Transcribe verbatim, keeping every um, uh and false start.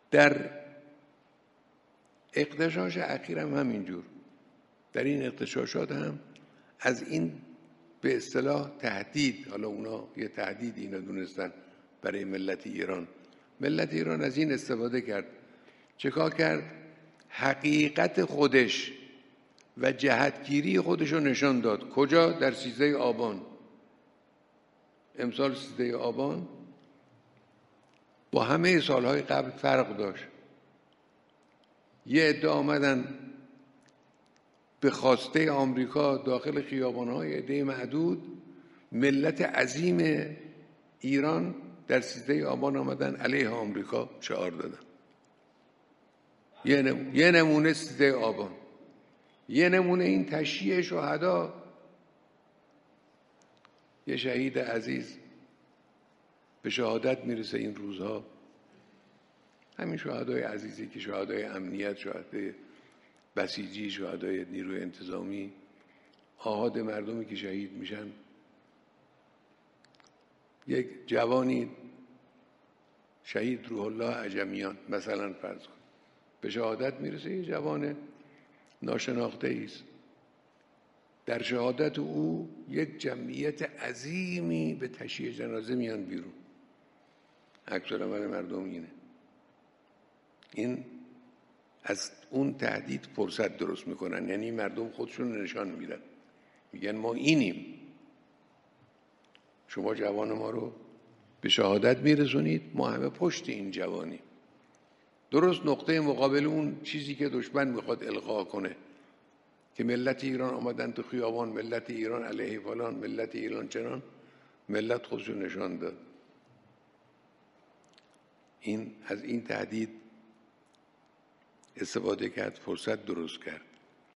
در اغتشاش اخیر هم همینجور، در این اغتشاشات هم از این به اصطلاح تهدید، حالا اونا یه تهدید اینا دونستن برای ملت ایران، ملت ایران از این استفاده کرد. چیکار کرد؟ حقیقت خودش و جهتگیری خودش رو نشان داد. کجا؟ در سیزده آبان. امسال سیزده آبان با همه سالهای قبل فرق داشت. یه عده آمدن به خواسته آمریکا داخل خیابان‌های عده معدود، ملت عظیم ایران در سیزده آبان آمدن علیه آمریکا شعار دادن. یه نمونه سیزده آبان، یه نمونه این تشییع شهدا. یه شهید عزیز به شهادت میرسه این روزها، همین شهدای عزیزی که شهدای امنیت، شهدای بسیجی، شهدای نیروی انتظامی، آحاد مردمی که شهید میشن. یک جوانی شهید روح الله عجمیان مثلا فرض کن به شهادت میرسه، یه جوان ناشناخته است. در شهادت او یک جمعیت عظیمی به تشییع جنازه میان بیرون. عکس العمل مردم اینه. این از اون تهدید فرصت درست میکنن، یعنی مردم خودشون نشان میدن، میگن ما اینیم، شما جوان ما رو به شهادت میرسونید، ما همه پشت این جوانیم. درست نقطه مقابل اون چیزی که دشمن میخواد القا کنه که ملت ایران آمدن تو خیابان، ملت ایران علیه فلان، ملت ایران چنان، ملت خودشو نشان داد. این از این تهدید استفاده کرد، فرصت درست کرد.